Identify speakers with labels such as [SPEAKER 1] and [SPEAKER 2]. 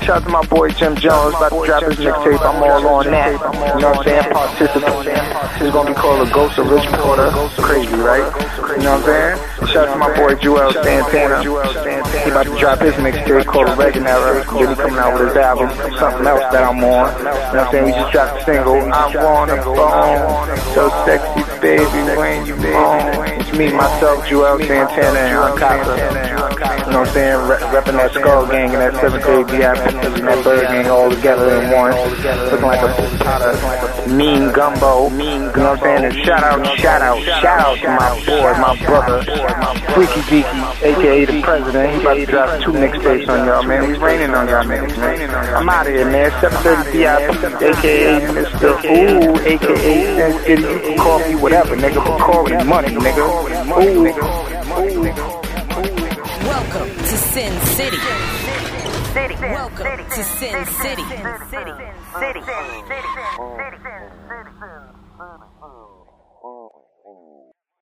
[SPEAKER 1] Shout out to my boy Jim Jones, about to drop his mixtape. I'm all on that. You know what I'm saying? Participant. It's gonna be called The Ghost of Rich Porter. Crazy, right? You know what I'm saying? Shout out to my boy Joel Santana. He about to drop his mixtape called Regenera. Then he coming out with his album. Something else that I'm on. You know what I'm saying? We just dropped a single. I want a phone. So sexy, baby, when you phone. It's me, myself, Joel Santana, and Ankasa. You know what I'm saying? Repping that Skull Gang and that 7th Day VIP and that Bird Gang all together in one. Looking like a pot of mean gumbo. You know what I'm saying? And shout out to my boy, my brother, Freaky Geeky, aka the President. He about to drop 2 mixtapes on y'all, man. He's raining on y'all, man. I'm out of here, man. 730 VIP, aka Mr. Ooh, aka Sin City. You can call me whatever, nigga, but call me money, nigga. Ooh.
[SPEAKER 2] Welcome to Sin City. Welcome to Sin City.